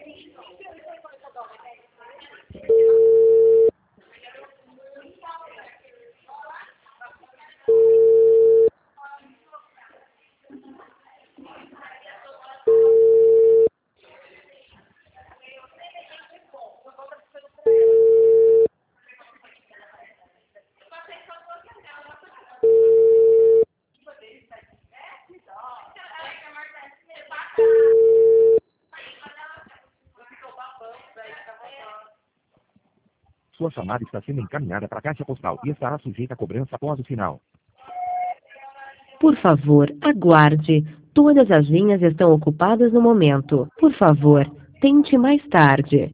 Sua chamada está sendo encaminhada para a caixa postal e estará sujeita a cobrança após o sinal. Por favor, aguarde. Todas as linhas estão ocupadas no momento. Por favor, tente mais tarde.